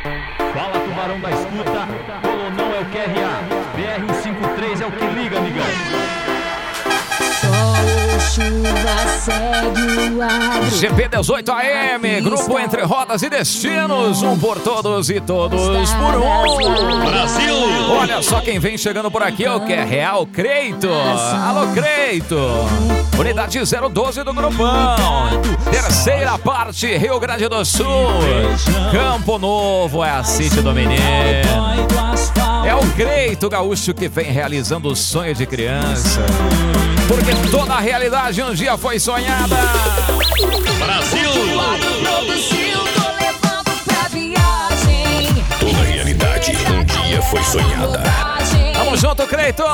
Fala, Tubarão da escuta, Colonão é o QRA, BR-153 é o que liga, amigão. Chuva segue o ar. GP18 AM, grupo Entre Rodas e Destinos, um por todos e todos por um. Brasil! Olha só quem vem chegando por aqui, é o que é Real Creito. Alô, Creito. Unidade 012 do grupão. Terceira parte, Rio Grande do Sul. Campo Novo é a City do Menino. É o Creito gaúcho que vem realizando o sonho de criança. Porque toda a realidade um dia foi sonhada. Brasil! Toda a realidade um dia foi sonhada. Tamo junto, Creito!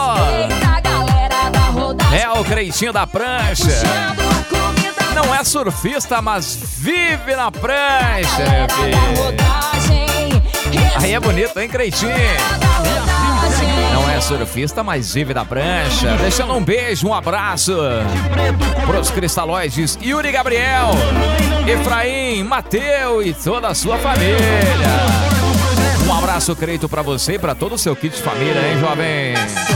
É o Creitinho da prancha. Não é surfista, mas vive na prancha, filho. Aí é bonito, hein, Creitinho? Não é surfista, mas vive da prancha. Deixando um beijo, um abraço pros cristalóides Yuri Gabriel, Efraim, Mateu e toda a sua família. Um abraço, Creito, pra você e pra todo o seu kit de família, hein, jovem?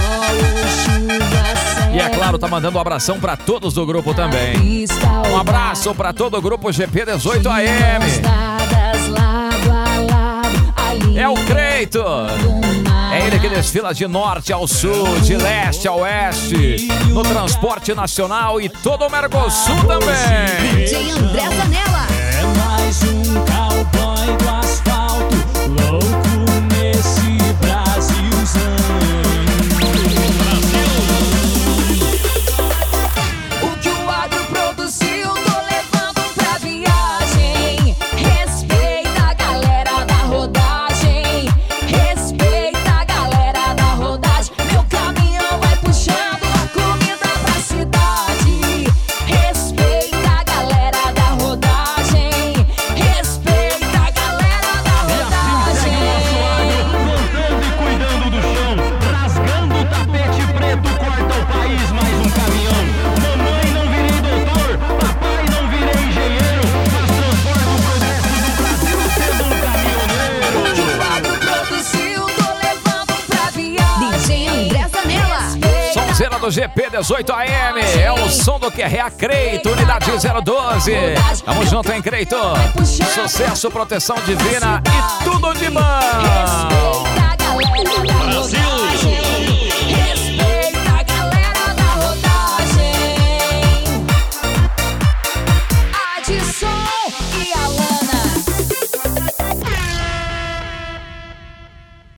E é claro, tá mandando um abração pra todos do grupo também. Um abraço pra todo o grupo GP18 AM. É o Creito. É ele que desfila de norte ao sul, de leste a oeste, no transporte nacional e todo o Mercosul também. DJ André Zanella. É mais um cowboy do asfalto, louco nesse Brasilzão. O que o agro produziu, tô levando pra viagem. Respeita a galera da rodagem. Respeita a galera da rodagem. Meu caminhão vai puxando a comida pra cidade. Respeita a galera da rodagem. Respeita a galera da rodagem. Plantando e cuidando do chão, rasgando o tapete preto, corta o país, mais um caminhão. Mamãe, não virei doutor, papai, não virei engenheiro, mas transforma o progresso do Brasil sendo um caminhoneiro. O que o agro produziu, tô levando pra viagem. DJ André Zanella. Sonzeira do GP18 AM, é o som do QRA Creito, unidade 012. Tamo junto, hein, Creito? Sucesso, proteção divina e tudo de bom. Respeita a galera da rodagem.